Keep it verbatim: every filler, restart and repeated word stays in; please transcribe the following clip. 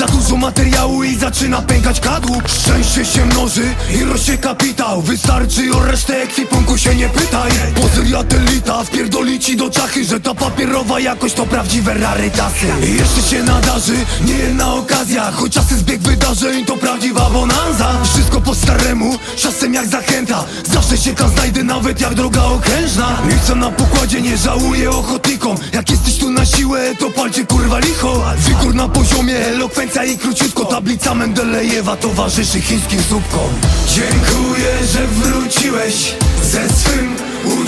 Za dużo materiału i zaczyna pękać kadłub. Szczęście się mnoży i rośnie kapitał. Wystarczy o resztę ekwipunku się nie pytaj. Pozyr jatelita wpierdoli ci do czachy, że ta papierowa jakość to prawdziwe rarytasy. I jeszcze się nadarzy niejedna okazja, choć czasy zbieg wydarzeń to prawdziwa bonanza. Wszystko po staremu, czasem jak zachęta. Zawsze się kan znajdę nawet jak droga okrężna. Miejsca na pokładzie nie żałuję ochotnikom. Jak jesteś tu na siłę to palcie kurwa licho. Wigór na poziomie, elokwencja i króciutko. Tablica Mendelejewa towarzyszy chińskim słupkom. Dziękuję, że wróciłeś ze swym